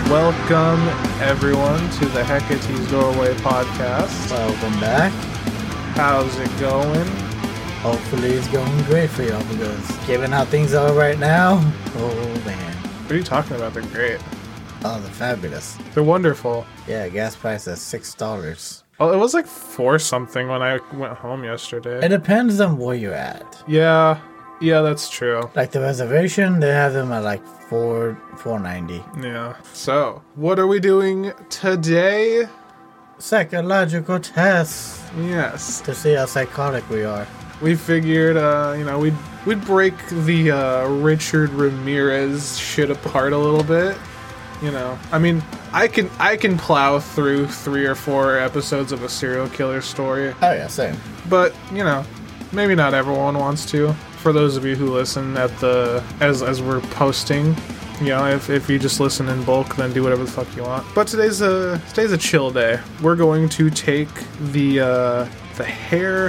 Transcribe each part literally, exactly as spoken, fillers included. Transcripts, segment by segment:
Welcome, everyone, to the Hecate's Doorway podcast. Welcome back. How's it going? Hopefully it's going great for y'all, because given how things are right now, oh man. What are you talking about? They're great. Oh, they're fabulous. They're wonderful. Yeah, gas price is six dollars. Oh, it was like four something when I went home yesterday. It depends on where you're at. Yeah, yeah, that's true. Like the reservation, they have them at like four four ninety. Yeah. So, what are we doing today? Psychological tests Yes. to see how psychotic we are. We figured, uh, you know, we'd we'd break the uh, Richard Ramirez shit apart a little bit. You know, I mean, I can I can plow through three or four episodes of a serial killer story, Oh yeah, same. but you know, maybe not everyone wants to. For those of you who listen at the as as we're posting, you know, if if you just listen in bulk, then do whatever the fuck you want. But today's a today's a chill day. We're going to take the uh, the hair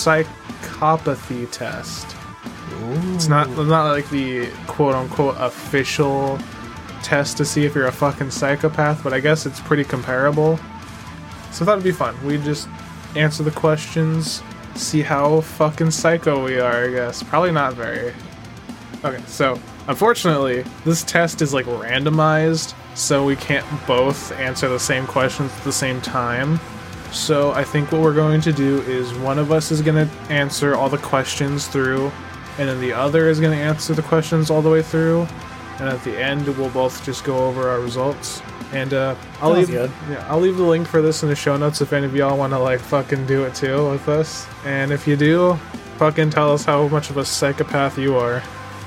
psychopathy test. Ooh. It's not it's not like the quote unquote official test to see if you're a fucking psychopath, but I guess it's pretty comparable. So I thought it'd be fun. We'd just answer the questions, see how fucking psycho we are, I guess. Probably not very. Okay, so unfortunately, this test is like randomized, so we can't both answer the same questions at the same time. So I think what we're going to do is one of us is going to answer all the questions through, and then the other is going to answer the questions all the way through. And at the end, we'll both just go over our results. And uh, I'll Sounds leave, good. yeah, I'll leave the link for this in the show notes if any of y'all want to like fucking do it too with us. And if you do, fucking tell us how much of a psychopath you are.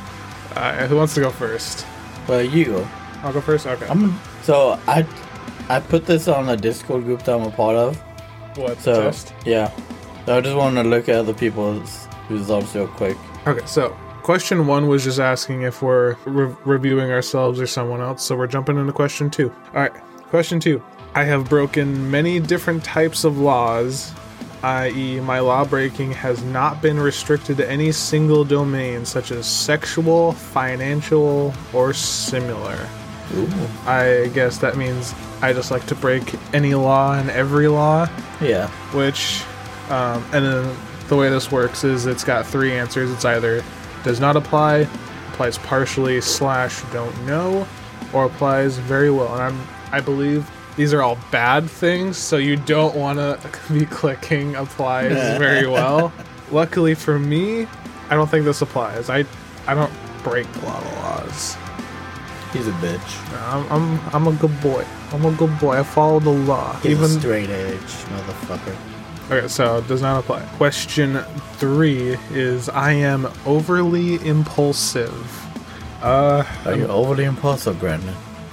Uh, who wants to go first? Well, you go. I'll go first. Okay. I'm so I I put this on a Discord group that I'm a part of. What So test? yeah, so I just wanted to look at other people's results real quick. Okay, so question one was just asking if we're re- reviewing ourselves or someone else, so we're jumping into question two. Alright, question two. I have broken many different types of laws, that is my law breaking has not been restricted to any single domain, such as sexual, financial, or similar. Ooh. I guess that means I just like to break any law and every law, Yeah. which, um, and then the way this works is it's got three answers. It's either does not apply, applies partially, slash don't know, or applies very well. And I'm, I believe these are all bad things, so you don't want to be clicking applies very well. Luckily for me, I don't think this applies. I, I don't break a lot of laws. He's a bitch. I'm, I'm, I'm a good boy. I'm a good boy. I follow the law. He's Even a straight edge motherfucker. Okay, so does not apply. Question three is I am overly impulsive. Uh, Are you overly impulsive, Brandon?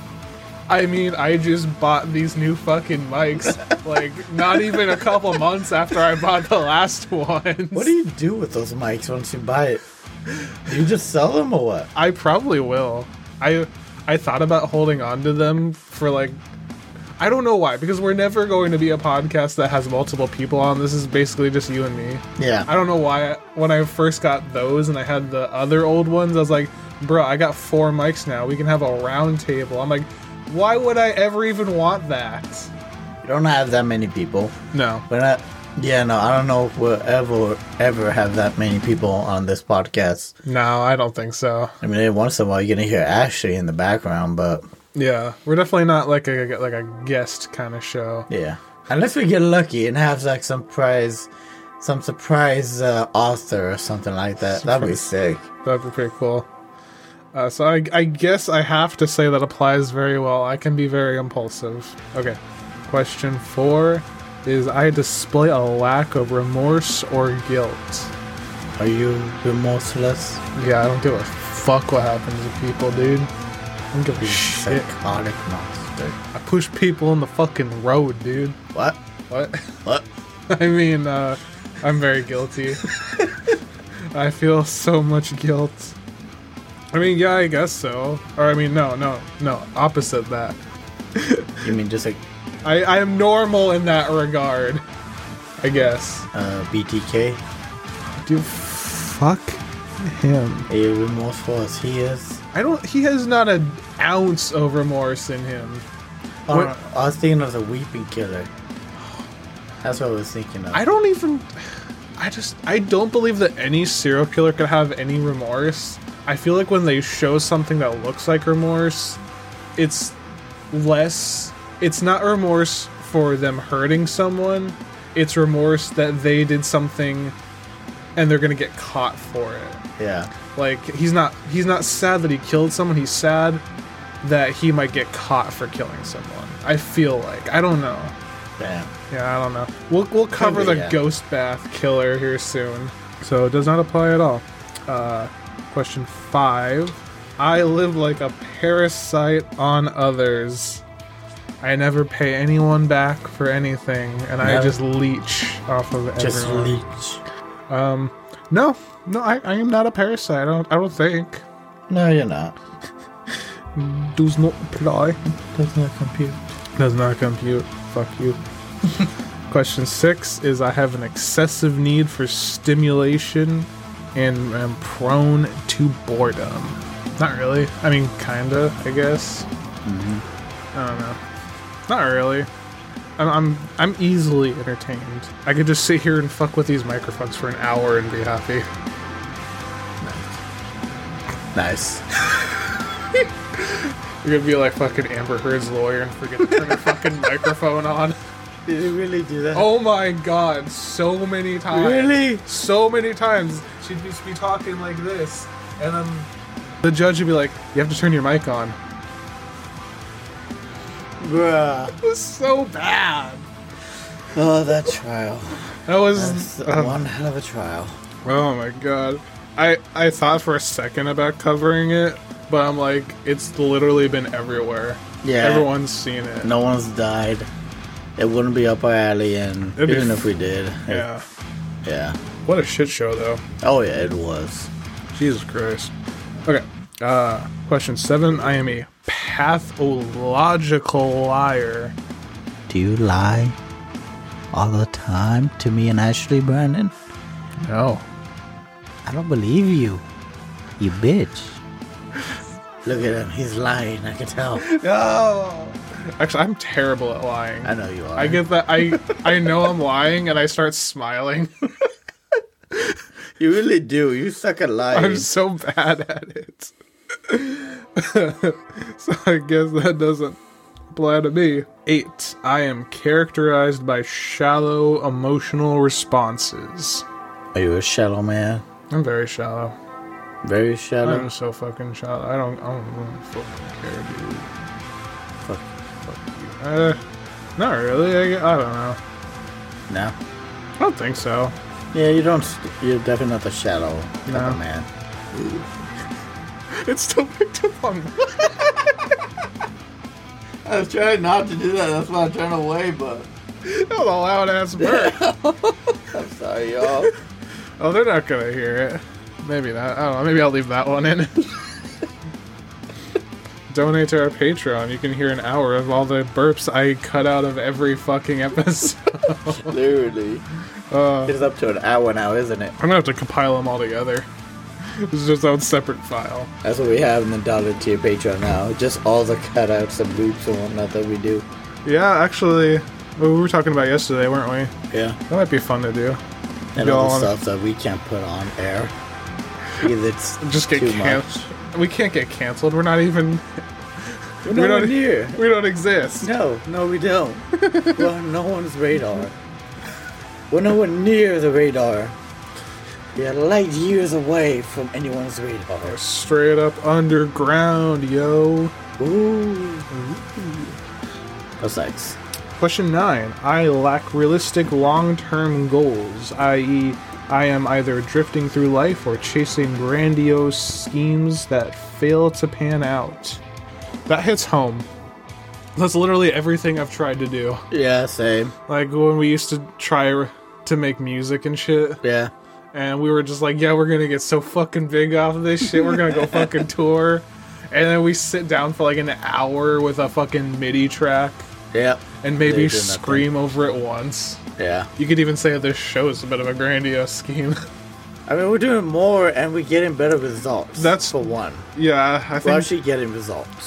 I mean, I just bought these new fucking mics, like, not even a couple months after I bought the last ones. What do you do with those mics once you buy it? Do you just sell them or what? I probably will. I I thought about holding on to them for, like, I don't know why, because we're never going to be a podcast that has multiple people on. This is basically just you and me. Yeah. I don't know why. When I first got those and I had the other old ones, I was like, bro, I got four mics now. We can have a round table. I'm like, why would I ever even want that? You don't have that many people. No. We're not. Yeah, no, I don't know if we'll ever, ever have that many people on this podcast. No, I don't think so. I mean, every once in a while you're gonna hear Ashley in the background, but Yeah, we're definitely not like a like a guest kind of show. yeah. Unless we get lucky and have like some prize, some surprise uh, author or something like that. That'd be sick. That'd be pretty cool. Uh, so I, I guess I have to say that applies very well. I can be very impulsive. Okay. Question four is I display a lack of remorse or guilt. Are you remorseless? Yeah, I don't give a fuck what happens to people, dude. I don't give a You shit. psychotic monster. I push people on the fucking road, dude. What? What? What? I mean, uh, I'm very guilty. I feel so much guilt. I mean, yeah, I guess so. Or, I mean, no, no, no. Opposite that. You mean just like I, I am normal in that regard. I guess. uh, B T K? Dude, fuck him. Are you remorseful as he is? I don't. He has not a ounce of remorse in him. Oh, What- I was thinking of the Weeping Killer. That's what I was thinking of. I don't even. I just. I don't believe that any serial killer could have any remorse. I feel like when they show something that looks like remorse, it's less. It's not remorse for them hurting someone. It's remorse that they did something and they're gonna get caught for it. Yeah. Like, he's not. He's not sad that he killed someone. He's sad that he might get caught for killing someone. I feel like. I don't know. Damn. Yeah, I don't know. We'll we'll cover Maybe, the yeah. ghost bath killer here soon. So it does not apply at all. Uh, question five. I live like a parasite on others. I never pay anyone back for anything, and I Never. just leech off of Just everyone. leech. Um, no, no, I, I am not a parasite. I don't. I don't think. No, you're not. Does not apply. Does not compute. Does not compute. Fuck you. Question six is I have an excessive need for stimulation and am prone to boredom. Not really. I mean, kinda, I guess. Mm-hmm. I don't know. Not really. I'm, I'm I'm easily entertained. I could just sit here and fuck with these microphones for an hour and be happy. Nice. You're gonna be like fucking Amber Heard's lawyer and forget to turn the fucking microphone on. Did you really do that? Oh my god, so many times. Really? So many times. She'd just be talking like this, and then the judge would be like, you have to turn your mic on. Bruh. It was so bad. Oh, that trial. That was... That's uh, one hell of a trial. oh my god. I, I thought for a second about covering it, but I'm like, it's literally been everywhere. Yeah. Everyone's seen it. No one's died. It wouldn't be up our alley, and It'd be even f- if we did. Yeah. Yeah. What a shit show, though. Oh, yeah, it was. Jesus Christ. Okay. Uh, question seven. I am a pathological liar. Do you lie all the time to me and Ashley, Brandon? No. I don't believe you. You bitch. Look at him. He's lying. I can tell. No. Actually, I'm terrible at lying. I know you are. I get that. I I know I'm lying, and I start smiling. You really do. You suck at lying. I'm so bad at it. So I guess that doesn't apply to me. Eight. I am characterized by shallow emotional responses. Are you a shallow man? I'm very shallow. Very shallow? I'm so fucking shallow. I don't. I don't really fucking care, dude. Fuck. Fuck you. Uh, not really. I, I don't know. No? I don't think so. Yeah, you don't. You're definitely not the shallow type No. of man. It's still picked up on. I was trying not to do that. That's why I'm trying to wave, but That was a loud ass burp. I'm sorry, y'all. Oh, they're not gonna hear it. Maybe not. I don't know. Maybe I'll leave that one in. Donate to our Patreon. You can hear an hour of all the burps I cut out of every fucking episode. Literally. Uh, It's up to an hour now, isn't it? I'm gonna have to compile them all together. This is just a separate file. That's what we have in the dollar tier Patreon now. Just all the cutouts and loops and whatnot that we do. Yeah, actually, well, we were talking about yesterday, weren't we? Yeah. That might be fun to do. And Y'all all the wanna- stuff that we can't put on air. Because it's Just get too canceled. much. We can't get canceled. We're not even. We're We're nowhere not- near. We don't exist. No, no, we don't. We're on no one's radar. We're nowhere near the radar. We are light years away from anyone's radar. Straight up underground, yo. Ooh. What's next? Question nine. I lack realistic long-term goals, that is, I am either drifting through life or chasing grandiose schemes that fail to pan out. That hits home. That's literally everything I've tried to do. Yeah, same. Like when we used to try to make music and shit, Yeah. and we were just like, yeah, we're gonna get so fucking big off of this shit, we're gonna go fucking tour. And then we sit down for like an hour with a fucking MIDI track Yeah. and maybe They do nothing. scream over it once. Yeah. You could even say that this show is a bit of a grandiose scheme. I mean, we're doing more and we're getting better results. That's- for one. Yeah, I We're think actually getting results.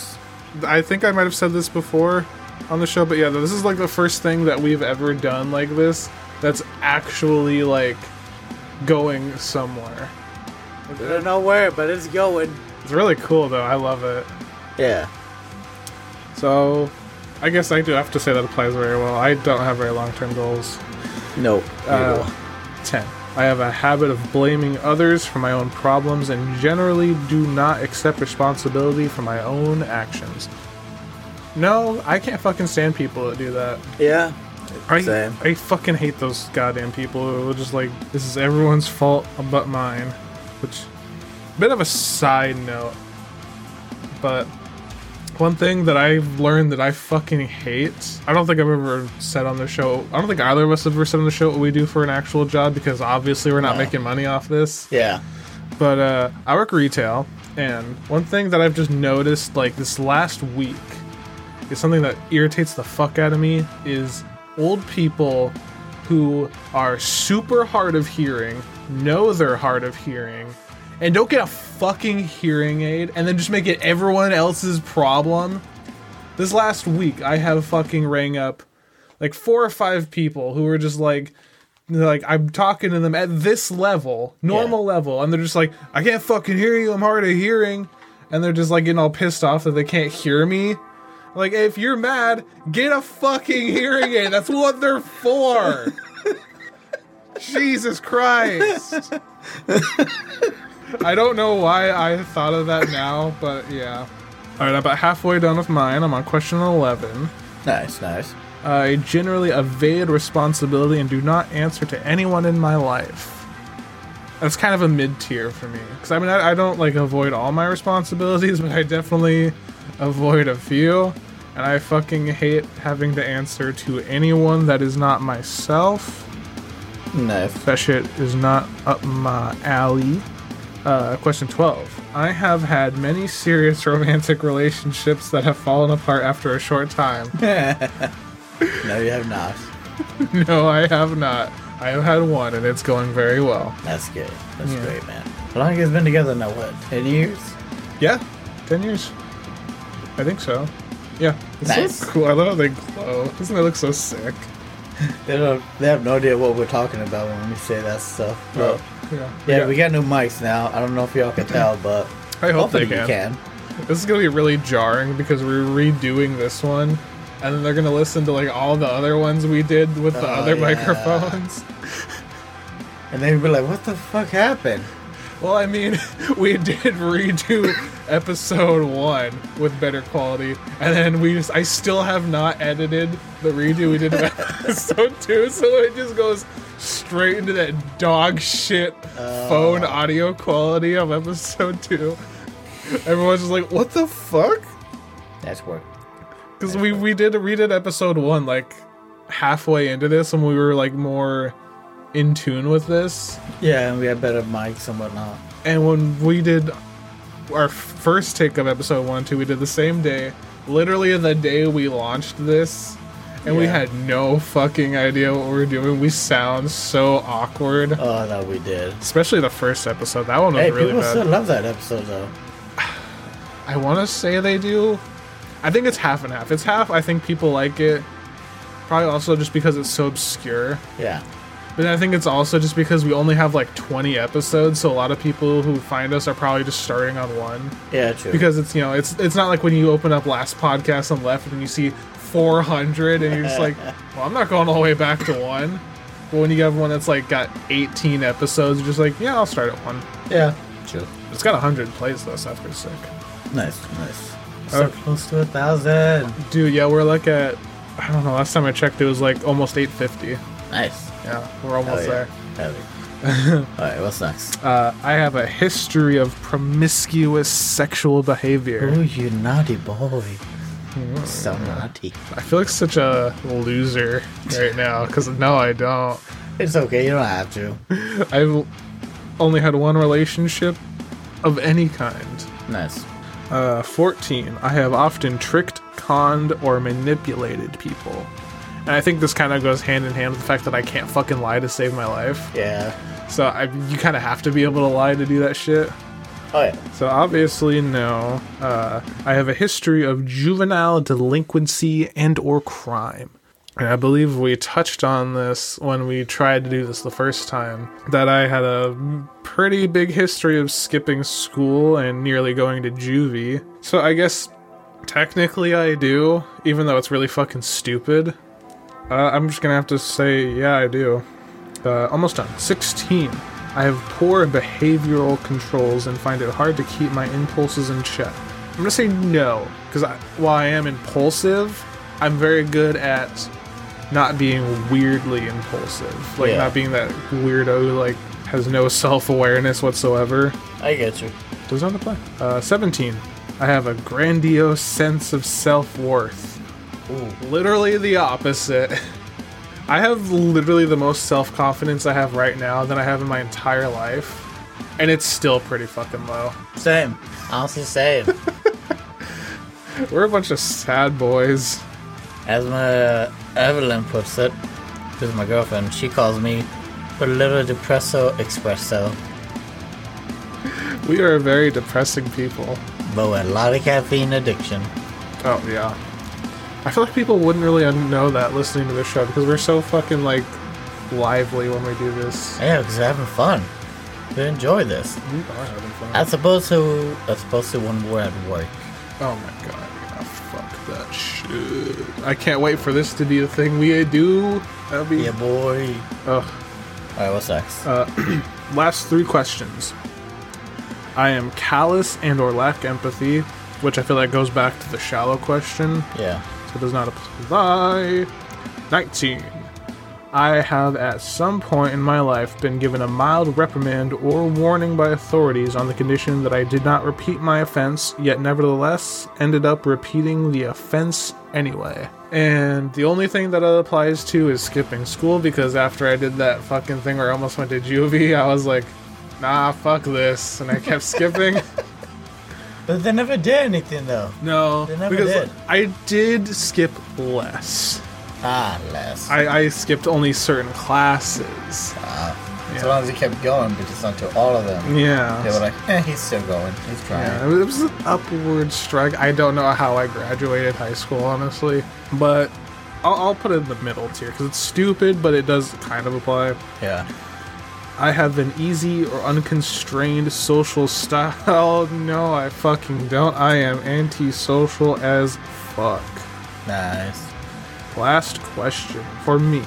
I think I might have said this before on the show, but yeah, this is like the first thing that we've ever done like this that's actually like going somewhere. I don't know where, but it's going. It's really cool though. I love it. Yeah. So, I guess I do have to say that applies very well. I don't have very long-term goals. Nope. Uh, ten. I have a habit of blaming others for my own problems and generally do not accept responsibility for my own actions. No, I can't fucking stand people that do that. Yeah. I, Same. I fucking hate those goddamn people who are just like, this is everyone's fault but mine. Which, bit of a side note, but one thing that I've learned that I fucking hate, I don't think I've ever said on the show, I don't think either of us have ever said on the show what we do for an actual job, because obviously we're not No. making money off this. Yeah. But uh, I work retail, and one thing that I've just noticed, like, this last week, is something that irritates the fuck out of me, is old people who are super hard of hearing, know they're hard of hearing, and don't get a fucking hearing aid, and then just make it everyone else's problem. This last week, I have fucking rang up like four or five people who were just like, like I'm talking to them at this level, normal Yeah. level, and they're just like, I can't fucking hear you, I'm hard of hearing, and they're just like getting all pissed off that they can't hear me. Like, if you're mad, get a fucking hearing aid. That's what they're for. Jesus Christ. I don't know why I thought of that now, but yeah. Alright, I'm about halfway done with mine. I'm on question eleven. Nice, nice. I generally evade responsibility and do not answer to anyone in my life. That's kind of a mid-tier for me. Because, I mean, I, I don't, like, avoid all my responsibilities, but I definitely avoid a few. And I fucking hate having to answer to anyone that is not myself. Nice. That shit is not up my alley. Uh, question twelve. I have had many serious romantic relationships that have fallen apart after a short time. No, you have not. No, I have not. I have had one, and it's going very well. That's good. That's Yeah. great, man. How long have you guys been together now? What? Ten years? Yeah, ten years. I think so. Yeah, it's Nice. so cool. I love how they glow. Doesn't it look so sick? They don't. They have no idea what we're talking about when we say that stuff. But, yeah. yeah, got- we got new mics now. I don't know if y'all can tell, but I hope they hopefully you can. can. This is gonna be really jarring because we're redoing this one, and then they're gonna listen to like all the other ones we did with the Oh, other yeah. microphones. And they'd be like, "What the fuck happened?" Well, I mean, we did redo episode one with better quality, and then we just—I still have not edited the redo we did of episode two, so it just goes straight into that dog shit phone audio quality of episode two. Everyone's just like, "What the fuck?" That's work. Because we we did redid episode one like halfway into this, and we were like more in tune with this. Yeah, and we had better mics and whatnot. And when we did our first take of episode one and two, we did the same day, literally the day we launched this, and we Yeah. had no fucking idea what we were doing. We sound so awkward, Oh, no, we did. especially the first episode. That one was Hey, really people bad. still love that episode though. I want to say they do. I think it's half and half. It's half. I think people like it. Probably also just because it's so obscure. Yeah. But I think it's also just because we only have like twenty episodes, so a lot of people who find us are probably just starting on one. Yeah, true. Because it's, you know, it's it's not like when you open up last podcast on left and you see four hundred and you're just like, well, I'm not going all the way back to one. But when you have one that's like got eighteen episodes, you're just like, yeah, I'll start at one. yeah, true. It's got one hundred plays though, so that's pretty sick. Nice, nice. So Okay. close to a thousand. Dude, yeah, we're like at, I don't know, last time I checked it was like almost eight fifty. Nice. Yeah, we're almost Hell yeah. there. Hell yeah. Alright, what's next? Uh, I have a history of promiscuous sexual behavior. Oh, you naughty boy. So naughty. I feel like such a loser right now, because no, I don't. It's okay, you don't have to. I've only had one relationship of any kind. Nice. Uh, fourteen. I have often tricked, conned, or manipulated people. And I think this kind of goes hand in hand with the fact that I can't fucking lie to save my life. Yeah. So I, you kind of have to be able to lie to do that shit. Oh, yeah. So obviously, no. Uh, I have a history of juvenile delinquency and or crime. And I believe we touched on this when we tried to do this the first time, that I had a pretty big history of skipping school and nearly going to juvie. So I guess technically I do, even though it's really fucking stupid. Uh, I'm just gonna have to say, yeah, I do. Uh, almost done. sixteen. I have poor behavioral controls and find it hard to keep my impulses in check. I'm gonna say no, because I, while I am impulsive, I'm very good at not being weirdly impulsive. Like, Yeah. not being that weirdo who, like, has no self-awareness whatsoever. I get you. Does not apply. Uh, seventeen. I have a grandiose sense of self-worth. Ooh. Literally the opposite. I have literally the most self-confidence I have right now than I have in my entire life. And it's still pretty fucking low. Same. Honestly, same. We're a bunch of sad boys. As my uh, Evelyn puts it, who's my girlfriend, she calls me a little depresso espresso. We are very depressing people. But with a lot of caffeine addiction. Oh, yeah. I feel like people wouldn't really know that listening to this show because we're so fucking, like, lively when we do this. Yeah, because we're having fun. We enjoy this. We are having fun. As opposed to, as opposed to when we're at work. Oh my god. Yeah, fuck that shit. I can't wait for this to be a thing we do. That'll be... Yeah, boy. Ugh. Alright, what's next? Uh, last three questions. I am callous and or lack empathy, which I feel like goes back to the shallow question. Yeah. So it does not apply. nineteen. I have at some point in my life been given a mild reprimand or warning by authorities on the condition that I did not repeat my offense, yet nevertheless ended up repeating the offense anyway. And the only thing that it applies to is skipping school, because after I did that fucking thing where I almost went to juvie, I was like, nah, fuck this, and I kept skipping. But they never did anything, though. No, They never because did. I did skip less. Ah, less. I, I skipped only certain classes. Ah. Yeah. So long as he kept going, but just not to all of them. Yeah. They were like, eh, he's still going. He's trying. Yeah, it was, it was an upward strike. I don't know how I graduated high school, honestly. But I'll, I'll put it in the middle tier, because it's stupid, but it does kind of apply. Yeah. I have an easy or unconstrained social style. No, I fucking don't. I am antisocial as fuck. Nice. Last question for me.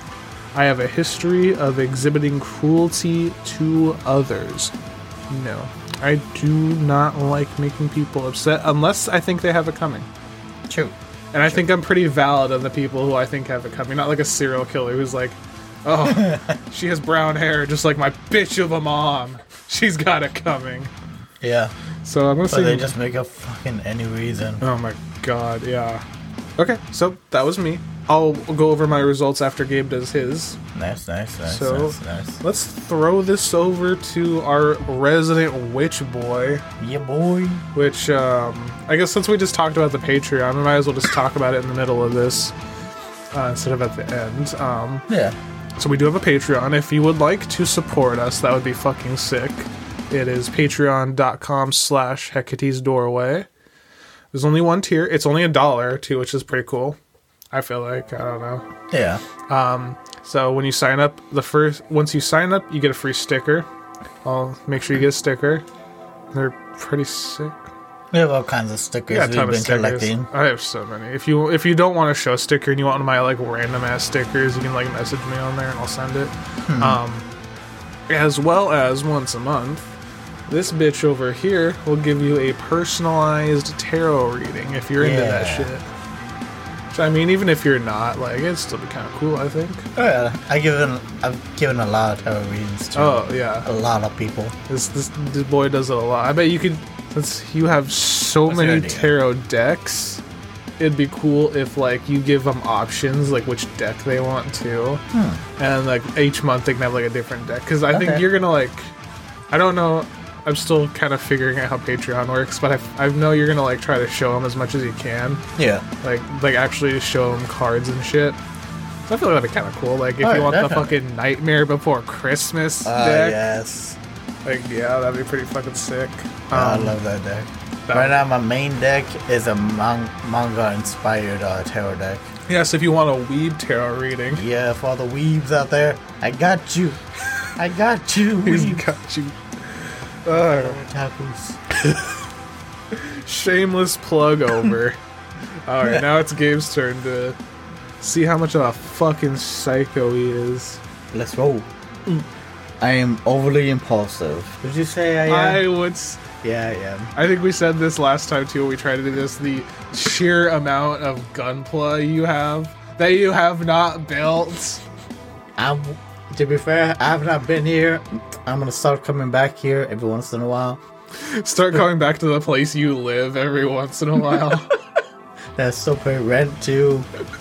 I have a history of exhibiting cruelty to others. No. I do not like making people upset unless I think they have it coming. True. And I think I'm pretty valid on the people who I think have it coming. Not like a serial killer who's like, oh, she has brown hair just like my bitch of a mom. She's got it coming. Yeah. So I'm gonna But say they just make up fucking any reason. oh my god, yeah. Okay, so that was me. I'll go over my results after Gabe does his. Nice, nice, nice, So- nice, nice. Let's throw this over to our resident witch boy, Yeah, boy. which, um, I guess since we just talked about the Patreon, we might as well just talk about it in the middle of this uh, instead of at the end. Um, Yeah. so we do have a Patreon. If you would like to support us, that would be fucking sick. It is patreon.com slash Hecate's Doorway. There's only one tier. It's only a dollar, too, which is pretty cool. I feel like, I don't know. Yeah. Um, so when you sign up, the first once you sign up, you get a free sticker. I'll make sure you get a sticker. They're pretty sick. We have all kinds of stickers Yeah, a we've ton been of stickers. collecting. I have so many. If you if you don't want to show a sticker and you want one of my like random ass stickers, you can like message me on there and I'll send it. Hmm. Um, as well as once a month, this bitch over here will give you a personalized tarot reading if you're into that Yeah. shit. Which, I mean, even if you're not, like, it'd still be kind of cool, I think. Oh yeah, I given I've given a lot of tarot readings to Oh, yeah. a lot of people. This, this this boy does it a lot. I bet you could, since you have so What's your many idea? tarot decks, it'd be cool if, like, you give them options, like, which deck they want to. Hmm. And, like, each month they can have, like, a different deck. Because I think Okay. you're gonna, like, I don't know, I'm still kind of figuring out how Patreon works, but I, I know you're gonna, like, try to show them as much as you can. Yeah. Like, like actually show them cards and shit. So I feel like that'd be kind of cool. Like, if Oh, you want definitely. the fucking Nightmare Before Christmas Ah, deck. yes. Like, yeah, that'd be pretty fucking sick. Yeah, I Um, love that deck. that Right would- now, my main deck is a man- manga-inspired uh, tarot deck. Yes, if you want a weeb tarot reading. Yeah, for all the weebs out there, I got you. I got you, He's weeb. got you. Uh, Tacos. shameless plug over. Alright, now it's Gabe's turn to see how much of a fucking psycho he is. Let's roll. I am overly impulsive. Would you say I I am? would. s- Yeah, I am. I think we said this last time too when we tried to do this. The sheer amount of gunpla you have that you have not built. I'm, to be fair, I have not been here. I'm gonna start coming back here every once in a while. Start going back to the place you live every once in a while. That's still pay rent too.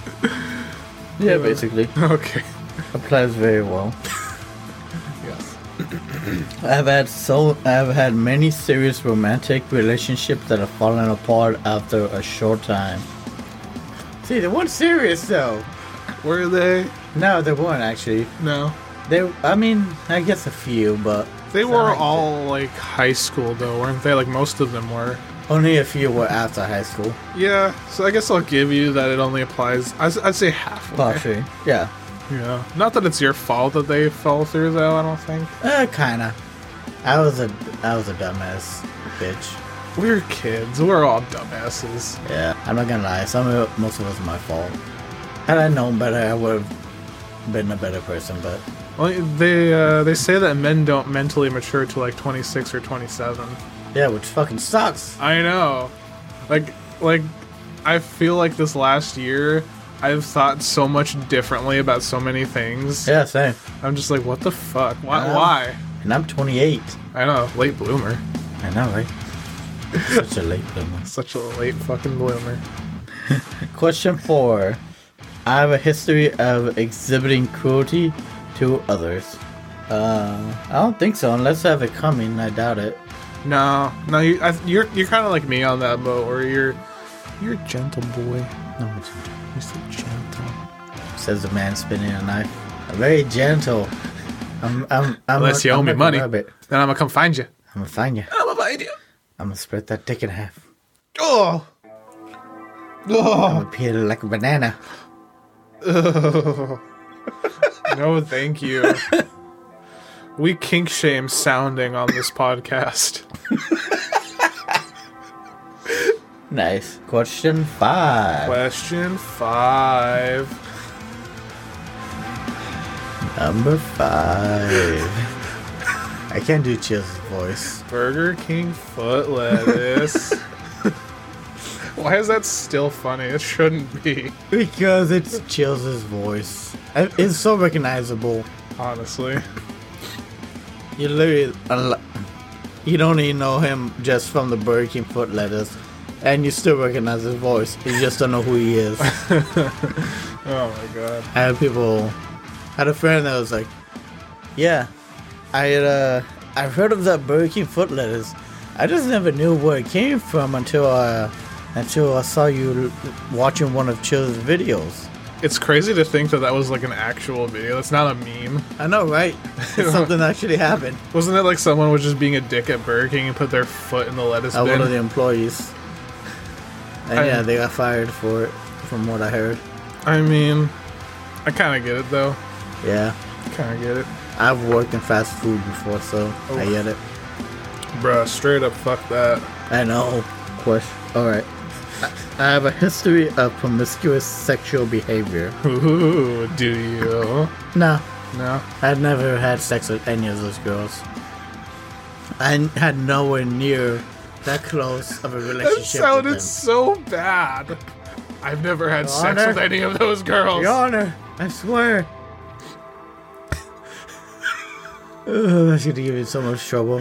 Yeah, basically. Okay. Applies very well. Yes. I've had so I've had many serious romantic relationships that have fallen apart after a short time. See, they weren't serious though. Were they? No, they weren't actually. No. They, I mean, I guess a few, but They it's were not- all like high school though, weren't they? Like most of them were. only a few were after high school. Yeah, so I guess I'll give you that it only applies. I'd, I'd say halfway. Partially, yeah. Yeah. Not that it's your fault that they fell through though, I don't think. Uh, kinda. I was a, I was a dumbass bitch. We're kids. We're all dumbasses. Yeah, I'm not gonna lie. Some of it, most of it was my fault. Had I known better, I would have been a better person. But Well, they uh, they say that men don't mentally mature till like twenty-six or twenty-seven. yeah, which fucking sucks. I know. Like like I feel like this last year I've thought so much differently about so many things. Yeah, same. I'm just like, what the fuck? Why? Yeah. Why? And I'm twenty-eight. I know, late bloomer. I know, right? Such a late bloomer. Such a late fucking bloomer. Question four. I have a history of exhibiting cruelty to others. Uh, I don't think so. Unless I have it coming, I doubt it. No, no, you, I, you're you're kind of like me on that boat, where you're you're a gentle boy. No, it's You're so gentle. says the man spinning a knife. Very gentle. I'm, I'm, I'm Unless a- you owe I'm me like a money, rabbit. then I'm gonna come find you. I'm gonna find you. I'm gonna find you. I'm gonna split that dick in half. Oh. I'm Oh. gonna peel it like a banana. No, thank you. We kink shame sounding on this podcast. Nice. Question five. Question five. Number five. I can't do Chill's voice. Burger King foot lettuce. Why is that still funny? It shouldn't be, Because it's Chill's voice. I- It's so recognizable. honestly. You literally, unlo- you don't even know him just from the Burger King foot lettuce, and you still recognize his voice. You just don't know who he is. Oh my god. I had people, I had a friend that was like, "Yeah, I had, uh, I've heard of that Burger King foot lettuce. I just never knew where it came from until uh, until I saw you l- watching one of Chill's videos." It's crazy to think that that was like an actual video. That's not a meme. I know, right? Something actually happened. Wasn't it like someone was just being a dick at Burger King and put their foot in the lettuce Uh, bin? one of the employees, and I- yeah, they got fired for it, from what I heard. I mean, I kind of get it though. Yeah, Kind of get it. I've worked in fast food before, so I Oof. get it. Bruh, straight up fuck that. I know. Question. All right. I have a history of promiscuous sexual behavior. Ooh, do you? No, No? I've never had sex with any of those girls. I n- had nowhere near that close of a That relationship with sounded them. so bad. I've never had Your sex Honor? with any of those girls. Your Honor, I swear. Ugh, that's gonna give you so much trouble.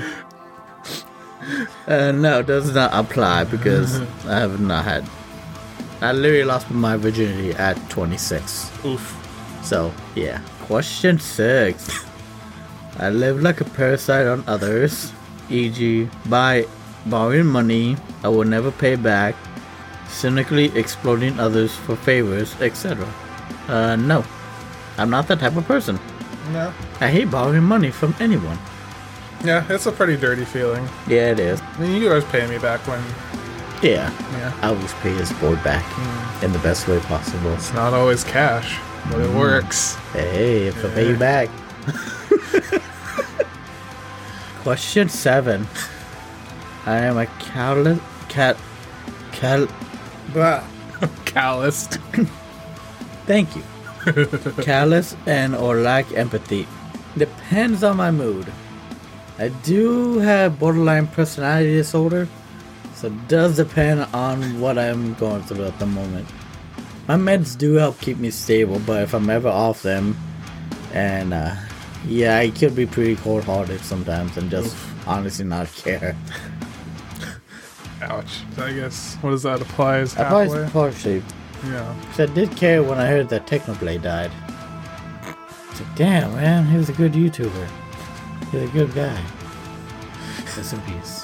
Uh, no, it does not apply because I have not had. I literally lost my virginity at twenty-six. Oof. So, yeah. Question six. I live like a parasite on others, for example, by borrowing money I will never pay back, cynically exploiting others for favors, et cetera. Uh, no. I'm not that type of person. No. I hate borrowing money from anyone. Yeah, it's a pretty dirty feeling. Yeah, it is. I mean, you guys pay me back when... Yeah. Yeah. I always pay his boy back Mm. in the best way possible. It's not always cash, but it Mm. works. Hey, if I pay you back. Question seven. I am a callous cat cal Bruh. Calloused. Thank you. Callous and or lack empathy. Depends on my mood. I do have borderline personality disorder, so it does depend on what I'm going through at the moment. My meds do help keep me stable, but if I'm ever off them, and uh, yeah, I could be pretty cold-hearted sometimes and just Oof. honestly not care. Ouch. I guess, what does that apply as halfway? Applies partially. Yeah. Because I did care when I heard that Technoblade died. It's like, damn, man, he was a good YouTuber. He's a good guy. Rest in peace.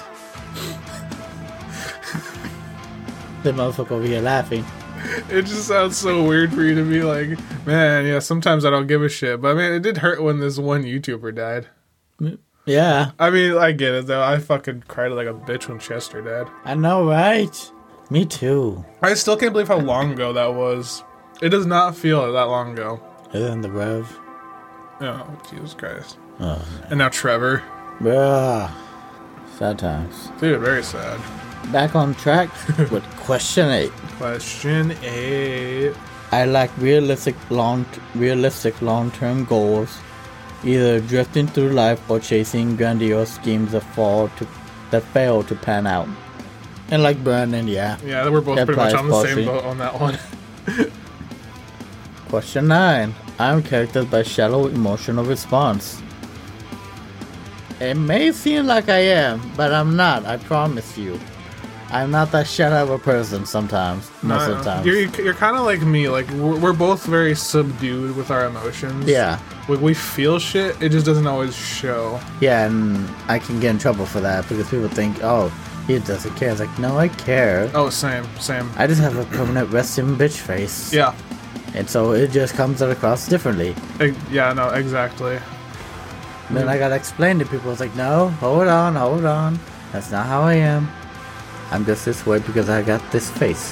The motherfucker over here laughing. It just sounds so weird for you to be like, man, yeah, sometimes I don't give a shit. But, I mean, it did hurt when this one YouTuber died. Yeah. I mean, I get it, though. I fucking cried like a bitch when Chester died. I know, right? Me too. I still can't believe how long ago that was. It does not feel that long ago. Other than the Rev. Oh, Jesus Christ. Oh, man. And now Trevor. Bruh. Sad times. Dude, very sad. Back on track with question eight. Question eight. I lack realistic long, realistic long-term goals, either drifting through life or chasing grandiose schemes that fall to that fail to pan out. And like Brandon, yeah. Yeah, we're both that pretty much on the partially. same boat on that one. Question nine. I am characterized by shallow emotional response. It may seem like I am, but I'm not, I promise you. I'm not that shallow of a person sometimes, most no, of the time. You're, you're kind of like me. Like, we're, we're both very subdued with our emotions. Yeah. When we feel shit, it just doesn't always show. Yeah, and I can get in trouble for that because people think, oh, he doesn't care. It's like, no, I care. Oh, same, same. I just have a permanent resting bitch face. Yeah. And so it just comes across differently. E- yeah, no, exactly. Then I gotta explain to people, it's like, no, hold on, hold on. That's not how I am. I'm just this way because I got this face.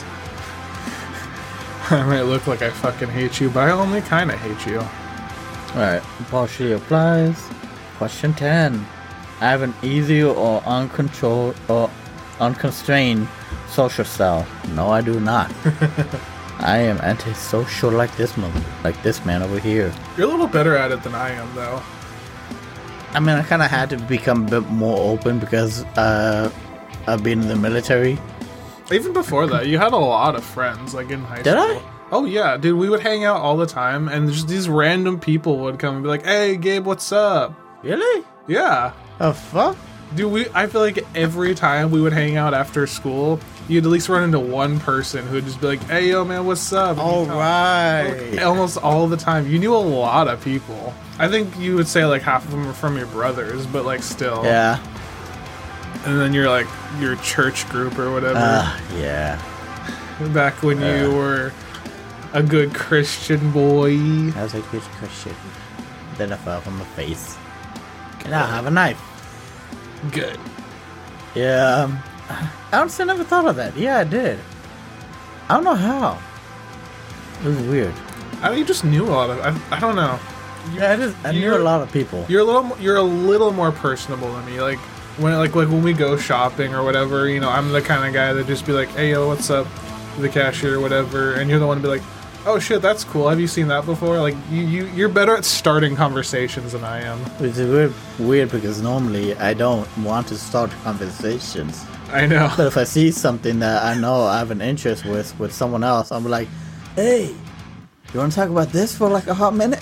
I might look like I fucking hate you, but I only kind of hate you. Alright, partially applies. Question ten. I have an easy or uncontrolled or unconstrained social style. No, I do not. I am antisocial like this mother, like this man over here. You're a little better at it than I am, though. I mean, I kind of had to become a bit more open because uh, of being in the military. Even before that, you had a lot of friends, like in high Did school. I? Oh yeah, dude, we would hang out all the time, and just these random people would come and be like, "Hey, Gabe, what's up?" Really? Yeah. Oh fuck? Dude, we I feel like every time we would hang out after school, you'd at least run into one person who would just be like, "Hey, yo, man, what's up?" All You know, right. like, almost all the time. You knew a lot of people. I think you would say like half of them were from your brothers, but like still. Yeah. And then you're like your church group or whatever. Uh, yeah. Back when Uh. you were a good Christian boy. I was a good Christian. Then I fell on the face. And I have a knife. Good. Yeah. Um, I honestly never thought of that. Yeah, I did. I don't know how. It was weird. I you just knew a lot of. I, I don't know. Yeah, I just I knew You're- a lot of people. You're a little. mo- You're a little more personable than me. Like when like like when we go shopping or whatever. You know, I'm the kind of guy that just be like, "Hey, yo, what's up?" to the cashier or whatever, and you're the one to be like, "Oh shit, that's cool. Have you seen that before?" Like you you you're better at starting conversations than I am. Which is weird, weird because normally I don't want to start conversations. I know. But if I see something that I know I have an interest with with someone else, I'm like, hey, you want to talk about this for like a hot minute?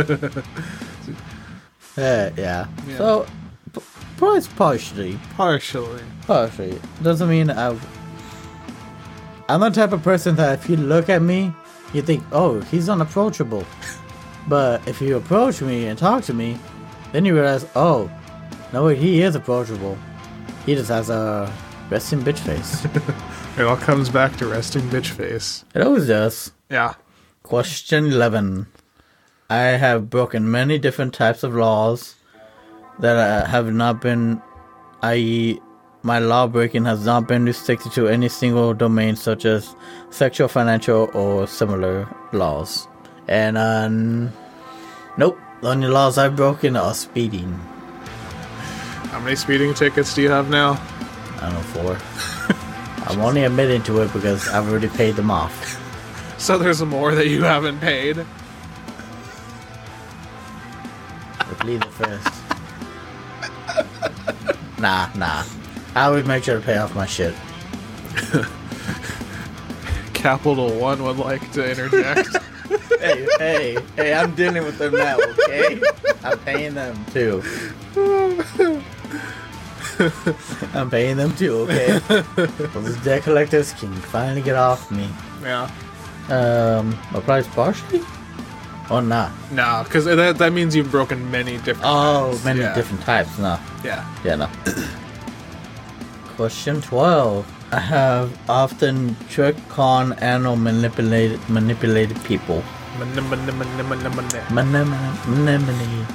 uh, yeah. Yeah. So, p- probably partially. Partially. Partially. Doesn't mean I. I'm the type of person that if you look at me, you think, oh, he's unapproachable. But if you approach me and talk to me, then you realize, oh, no, wait, he is approachable. He just has a resting bitch face. It all comes back to resting bitch face. It always does. Yeah. Question eleven. I have broken many different types of laws. that uh, have not been, that is, my law breaking has not been restricted to any single domain, such as sexual, financial, or similar laws. And uh, nope, the only laws I've broken are speeding. How many speeding tickets do you have now? I don't know, four. I'm only admitting to it because I've already paid them off. So there's more that you haven't paid? Let's leave it first. Nah, nah. I always make sure to pay off my shit. Capital One would like to interject. hey, hey, hey, I'm dealing with them now, okay? I'm paying them too. I'm paying them too, okay? Those debt collectors can finally get off me. Yeah. Um, my price partially? Or not? No, because that, that means you've broken many different Oh, types. many Yeah. different types, no. Yeah. Yeah, no. Question twelve. I have often tricked, con, and or manipulated, manipulated people. Manipulated. Manipulated.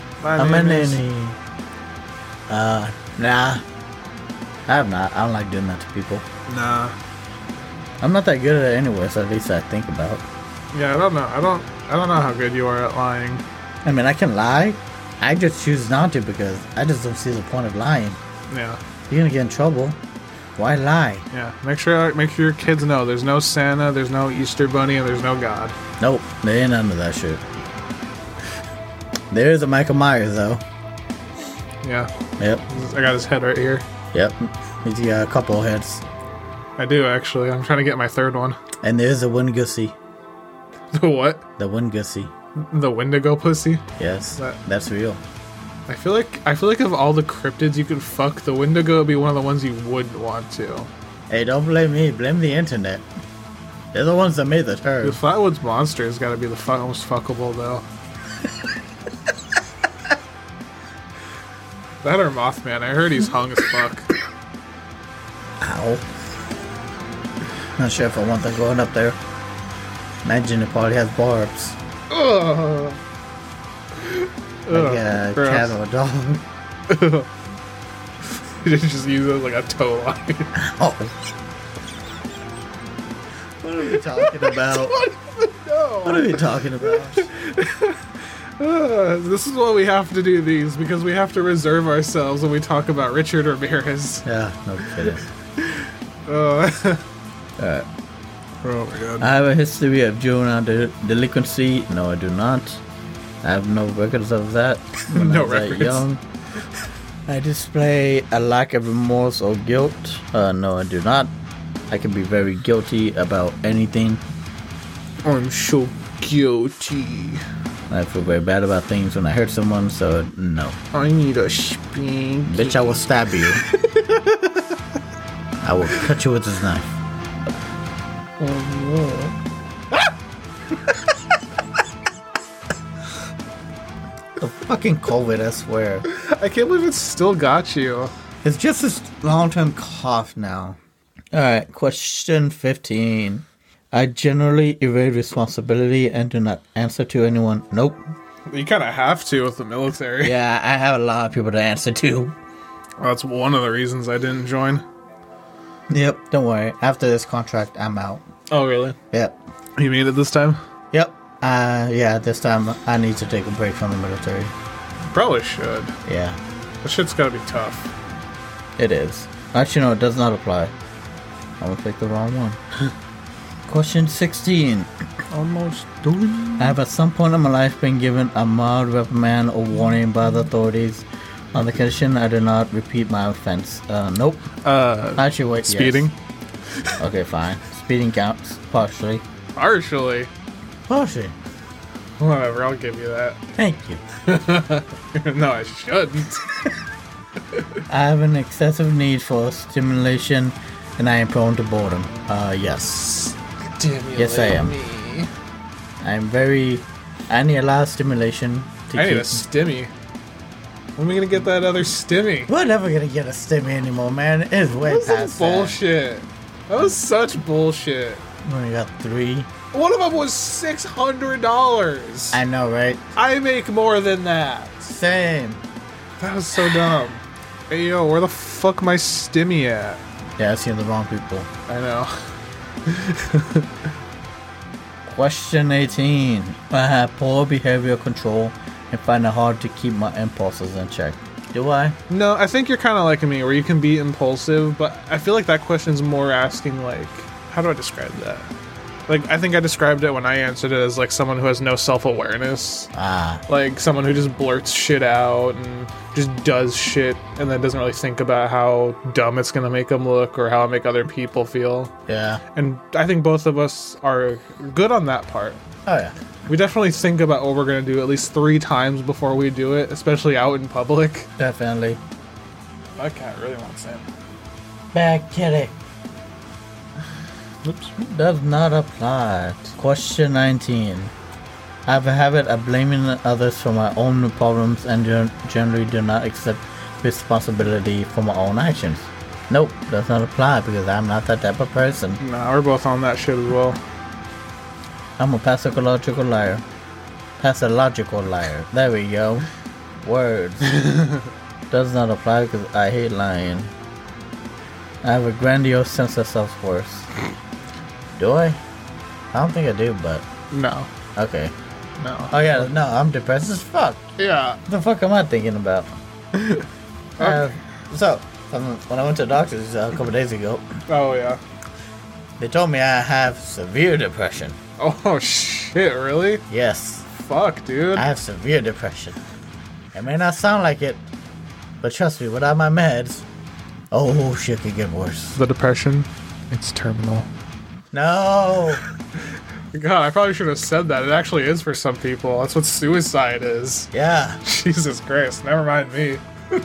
Uh, nah. I have not. I don't like doing that to people. Nah. I'm not that good at it anyway, so at least I think about. Yeah, I don't know. I don't. I don't know how good you are at lying. I mean, I can lie. I just choose not to because I just don't see the point of lying. Yeah. You're gonna get in trouble. Why lie? Yeah. Make sure. Make sure your kids know there's no Santa, there's no Easter Bunny, and there's no God. Nope, there ain't none of that shit. There is a Michael Myers though. Yeah. Yep. I got his head right here. Yep. He's got a couple of heads. I do actually. I'm trying to get my third one. And there's a Wingussy. The what? The Wingussy. The Wendigo pussy? Yes. That- That's real. I feel like I feel like of all the cryptids you could fuck, the Wendigo would be one of the ones you wouldn't want to. Hey, don't blame me. Blame the internet. They're the ones that made the The turd. Flatwoods Monster has got to be the fu- most fuckable though. That or Mothman. I heard he's hung as fuck. Ow. Not sure if I want that going up there. Imagine it probably has barbs. Ugh. Like a gross. cat or a dog. You just use it as like a toe line. Oh. What are we talking about? No. What are we talking about? Uh, this is why we have to do these, because we have to reserve ourselves when we talk about Richard Ramirez. Yeah, no kidding. Uh, Alright. oh my god. I have a history of juvenile de- delinquency. No, I do not. I have no records of that. When No I was that records. young. I display a lack of remorse or guilt. Uh, no, I do not. I can be very guilty about anything. I'm so guilty. I feel very bad about things when I hurt someone, so no. I need a spank. Bitch, I will stab you. I will cut you with this knife. The fucking COVID, I swear. I can't believe it's still got you. It's just this long-term cough now. Alright, question fifteen. I generally evade responsibility and do not answer to anyone. Nope. You kind of have to with the military. Yeah, I have a lot of people to answer to. Well, that's one of the reasons I didn't join. Yep, don't worry. After this contract, I'm out. Oh, really? Yep. You made it this time? Yep. Uh, yeah, this time I need to take a break from the military. Probably should. Yeah, That shit's gotta be tough. it is. Actually, no, it does not apply. I will pick the wrong one. Question sixteen. Almost done. I have at some point in my life been given a mild reprimand or warning by the authorities on the condition I do not repeat my offense. Uh, nope. Uh, Actually, wait, yes. speeding? Okay, fine. Speeding counts, partially. Partially. Partially. Whatever, I'll give you that. Thank you. No, I shouldn't. I have an excessive need for stimulation and I am prone to boredom. Uh, yes. Stimulate Yes, I am. me. I'm very... I need a lot of stimulation to I need keep... a stimmy. When are we gonna get that other stimmy? We're never gonna get a stimmy anymore, man. It's way That was some past bullshit. That was such bullshit. that. We only got three. One of them was six hundred dollars. I know, right? I make more than that. Same. That was so dumb. Hey, yo, where the fuck my stimmy at? Yeah, I seen the wrong people. I know. Question eighteen. I have poor behavioral control and find it hard to keep my impulses in check. Do I? No, I think you're kind of like me, where you can be impulsive, but I feel like that question's more asking, like, how do I describe that? Like, I think I described it when I answered it as, like, someone who has no self-awareness. Ah. Like, someone who just blurts shit out and just does shit and then doesn't really think about how dumb it's gonna make them look or how it make other people feel. Yeah. And I think both of us are good on that part. Oh, yeah. We definitely think about what we're gonna do at least three times before we do it, especially out in public. Definitely. My cat really wants in. Bad kitty. Oops. Does not apply. Question nineteen. I have a habit of blaming others for my own problems and gen- generally do not accept responsibility for my own actions. Nope, does not apply because I'm not that type of person. Nah, we're both on that shit as well. I'm a pathological liar. Pathological liar. There we go. Words. Does not apply because I hate lying. I have a grandiose sense of self-worth. Do I? I don't think I do, but... No. Okay. No. Oh yeah, no, I'm depressed as fuck. Yeah. What the fuck am I thinking about? uh, so, um, when I went to the doctor's uh, a couple days ago, Oh, yeah. they told me I have severe depression. Oh, shit, really? Yes, Fuck, dude. I have severe depression. It may not sound like it, but trust me, without my meds, oh shit could get worse. The depression, it's terminal. No! God, I probably should have said that. It actually is for some people. That's what suicide is. Yeah. Jesus Christ, never mind me.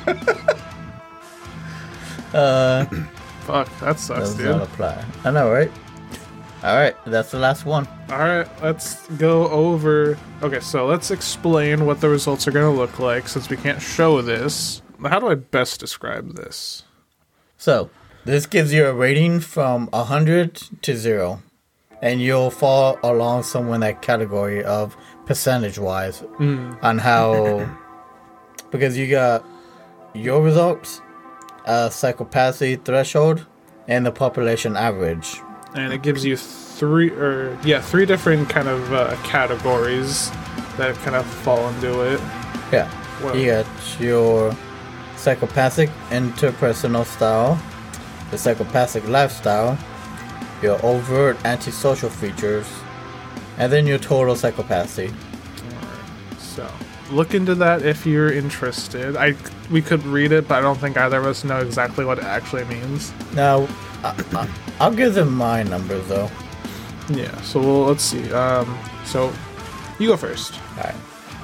Uh, Fuck, that sucks, does dude. not apply. I know, right? Alright, that's the last one. Alright, let's go over... Okay, so let's explain what the results are going to look like, since we can't show this. How do I best describe this? So, this gives you a rating from one hundred to zero. And you'll fall along somewhere in that category of percentage-wise Mm. on how... Because you got your results, uh, psychopathy threshold, and the population average. And it gives you three, or yeah, three different kind of uh, categories that kind of fall into it. Yeah. Whoa. You got your psychopathic interpersonal style, the psychopathic lifestyle, your overt antisocial features, and then your total psychopathy. So, look into that if you're interested. I we could read it, but I don't think either of us know exactly what it actually means. Now, I, I, I'll give them my numbers though. Yeah. So we'll, let's see. Um. So, you go first. Alright.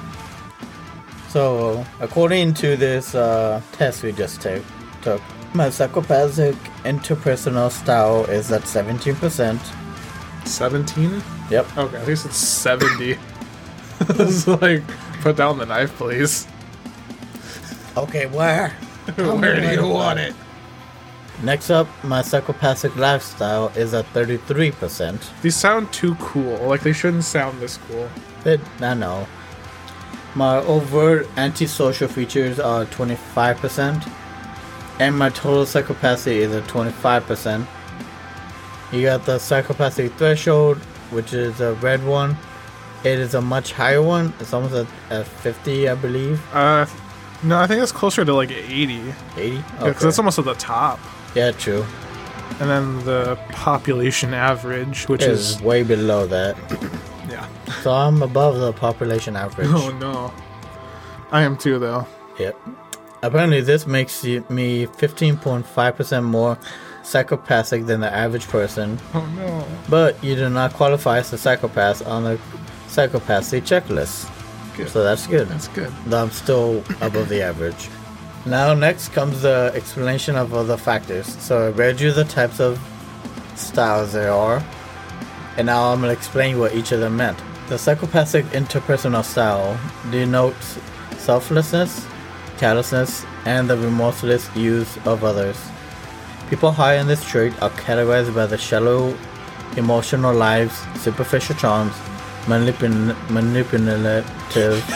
So, according to this uh, test we just ta- took, my psychopathic interpersonal style is at seventeen percent. Seventeen. Yep. Okay. At least it's seventy. It's like, put down the knife, please. Okay, where? Where do you want it? Next up, my psychopathic lifestyle is at thirty-three percent. These sound too cool. Like they shouldn't sound this cool. It, I know. My overt antisocial features are twenty-five percent. And my total psychopathy is at twenty-five percent. You got the psychopathic threshold, which is a red one. It is a much higher one. It's almost at, at fifty, I believe. Uh, no, I think it's closer to like eighty. eighty? Yeah, because it's almost at the top. Yeah, true. And then the population average, which It is is way below that. yeah. So I'm above the population average. Oh no, I am too though. Yep. Apparently, this makes you, me fifteen point five percent more psychopathic than the average person. Oh no. But you do not qualify as a psychopath on the psychopathy checklist. Good. So that's good. That's good. I'm still above the average. Now, next comes the explanation of other factors. So I read you the types of styles there are. And now I'm going to explain what each of them meant. The psychopathic interpersonal style denotes selflessness, callousness, and the remorseless use of others. People high in this trait are categorized by the shallow emotional lives, superficial charms, manipul- manipulative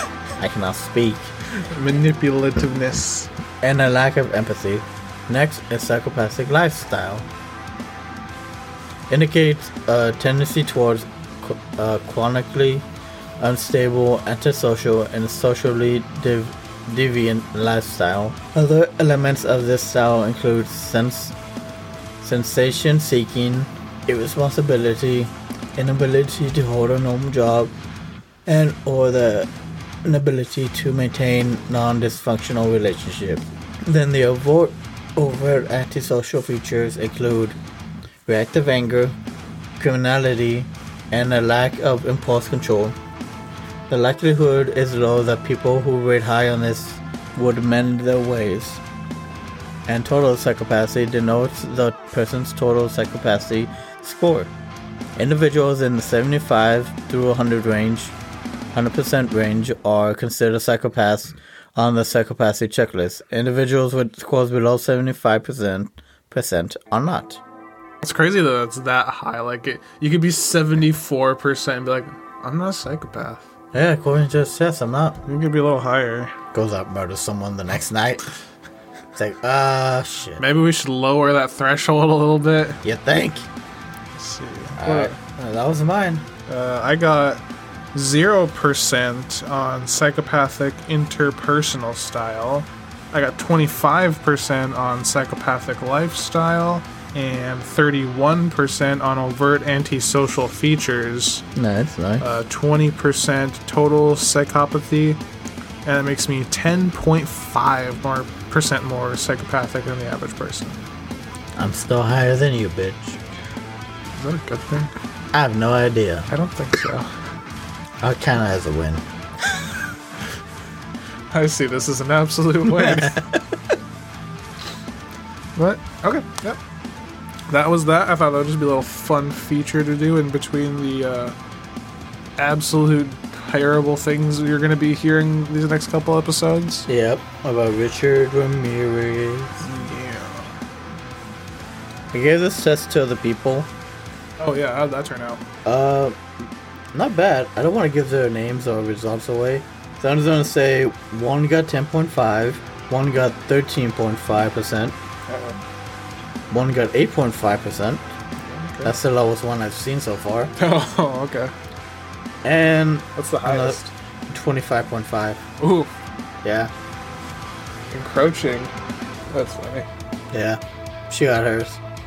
I cannot speak. Manipulativeness. And a lack of empathy. Next is psychopathic lifestyle. Indicates a tendency towards uh, chronically unstable, antisocial, and socially div- deviant lifestyle. Other elements of this style include sense, sensation seeking, irresponsibility, inability to hold a normal job, and or the inability to maintain non-dysfunctional relationships. Then the overt, overt antisocial features include reactive anger, criminality, and a lack of impulse control. The likelihood is low that people who rate high on this would mend their ways. And total psychopathy denotes the person's total psychopathy score. Individuals in the seventy-five through one hundred range, one hundred percent range are considered psychopaths on the psychopathy checklist. Individuals with scores below seventy-five percent are not. It's crazy that it's that high. Like, it, you could be seventy-four percent and be like, I'm not a psychopath. Yeah, according to this test, I'm not. You could be a little higher. Goes out, murders someone the next night. It's like, ah, uh, shit. Maybe we should lower that threshold a little bit. You think? Let's see. Alright, uh, that was mine. Uh, I got zero percent on psychopathic interpersonal style. I got twenty-five percent on psychopathic lifestyle. And thirty-one percent on overt antisocial features. Nice, nice. Uh, twenty percent total psychopathy. And that makes me ten point five more percent more psychopathic than the average person. I'm still higher than you, bitch. Is that a good thing? I have no idea. I don't think so. I'll count it as a win. I see this as an absolute win. But, okay, yep. That was that. I thought that would just be a little fun feature to do in between the uh, absolute terrible things you're going to be hearing these next couple episodes. Yep, about Richard Ramirez. Yeah. I gave this test to other people. Oh yeah, how'd that turn out? Uh, not bad. I don't want to give their names or results away. So I'm just going to say one got ten point five, one got thirteen point five percent. Uh-oh. One got eight point five percent. Okay. That's the lowest one I've seen so far. Oh, okay. And What's the highest? twenty-five point five. Ooh, Yeah. encroaching. That's funny. Yeah. She got hers.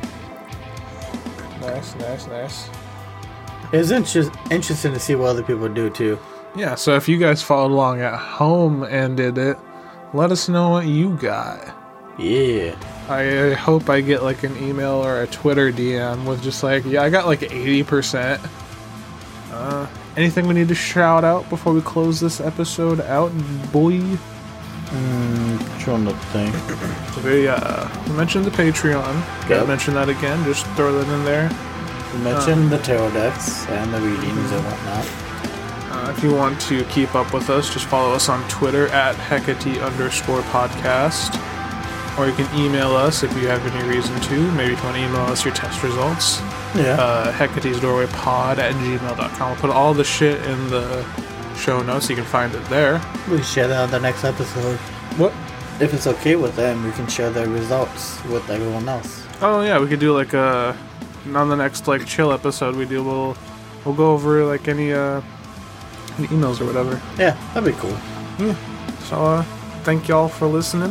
Nice, nice, nice. It was inter- interesting to see what other people do too. Yeah, so if you guys followed along at home and did it, let us know what you got. Yeah. I hope I get like an email or a Twitter D M with just like, yeah, I got like eighty percent. Uh, anything we need to shout out before we close this episode out, boy? Mm, trying to think. We, uh, we mentioned the Patreon. Gotta Yep. mention that again. Just throw that in there. We mentioned the tarot decks and the readings and whatnot. Uh, if you want to keep up with us, just follow us on Twitter at Hecate underscore podcast. Or you can email us if you have any reason to. Maybe if you want to email us your test results. Yeah. Uh, Hecate's Doorway Pod at gmail dot com. We'll put all the shit in the show notes. You can find it there. We can share that on the next episode. What? If it's okay with them, we can share their results with everyone else. Oh yeah, we could do like a on the next like chill episode we do. We'll we'll go over like any uh any emails or whatever. Yeah, that'd be cool. Yeah. So uh, thank y'all for listening.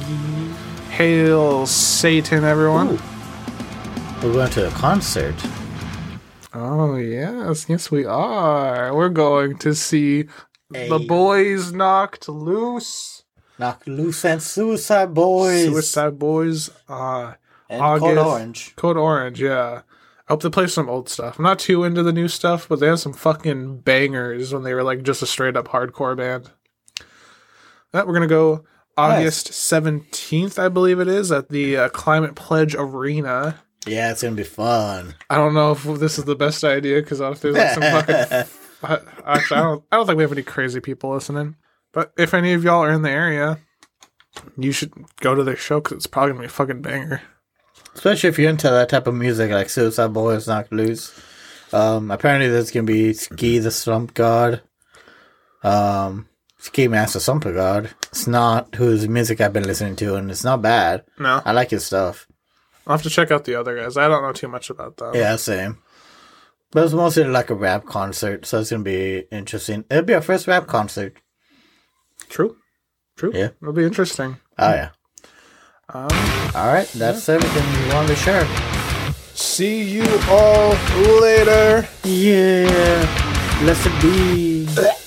Hail Satan, everyone. Ooh. We're going to a concert. Oh, yes. Yes, we are. We're going to see Hey. The Boys Knocked Loose. Knock Loose and Suicide Boys. Suicide Boys. Uh, and August. Code Orange. Code Orange, yeah. I hope they play some old stuff. I'm not too into the new stuff, but they had some fucking bangers when they were like just a straight up hardcore band. That we're going to go August seventeenth, I believe it is, at the uh, Climate Pledge Arena. Yeah, it's going to be fun. I don't know if this is the best idea because if there's like some fucking. Actually, I don't. I don't think we have any crazy people listening. But if any of y'all are in the area, you should go to their show because it's probably gonna be a fucking banger. Especially if you're into that type of music like Suicide Boys, Knock Loose. Um, apparently there's going to be Ski the Slump God. Um, Ski Master Sumpagod. It's not whose music I've been listening to, and it's not bad. No. I like his stuff. I'll have to check out the other guys. I don't know too much about them. Yeah, same. But it's mostly like a rap concert, so it's going to be interesting. It'll be our first rap concert. True. True. Yeah. It'll be interesting. Oh, yeah. Um, all right, that's yeah. everything we wanted to share. See you all later. Yeah. Blessed be.